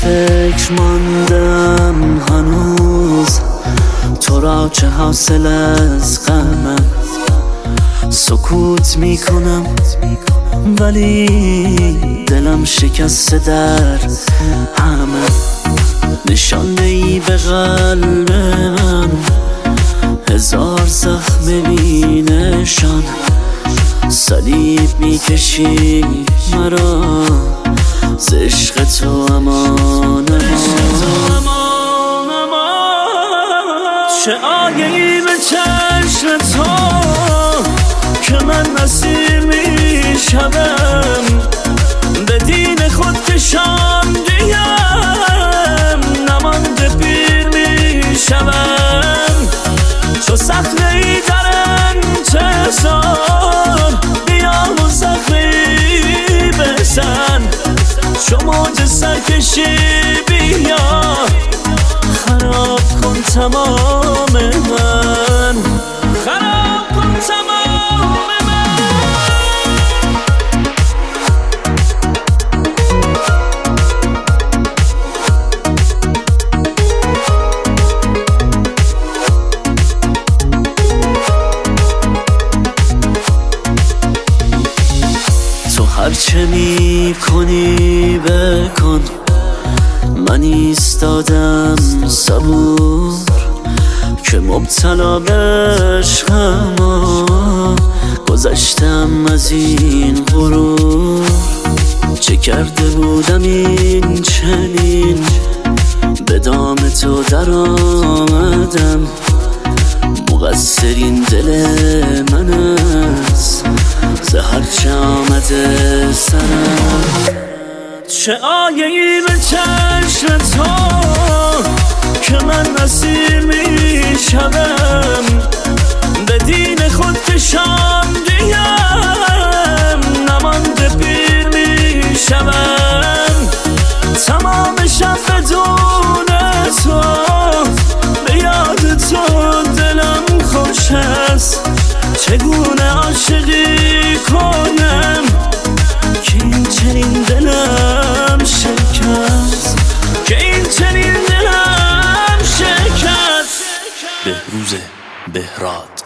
فکر ماندم هنوز، تو را چه حاصل از غمم. سکوت میکنم ولی دلم شکسته در همه. نشانده ای به قلب من، هزار زخم بینشان. صلیب میکشی مرا ز عشق تو امان چه آیه‌ای به چشم تو که من نصیر میشوم. به دین خود کشاندیم نمانده پیر میشوم. چو صخره‌ای در انتظار بیا و زخمی بزن. چو موج سرکشی بیا خراب کن تمام من، خراب کن تمام من. تو هرچه می کنی بکن، من ایستادم صبور که مبتلا به عشقم. گذشتم از این غرور، چه کرده بودم این چنین به دام تو در آمدم. مقصرین دل من است ز هرچه آمده سرم. چه آیه‌ای به چشم تو که من نصیر میشوم. به دین خود کشاندیم نمانده پیر میشوم. تمام شب بدون تو به یاد تو دلم خوش است. چگونه عاشقی کنم که این چنین دلم شکست، که این چنین دلم شکست. بهروز بهراد.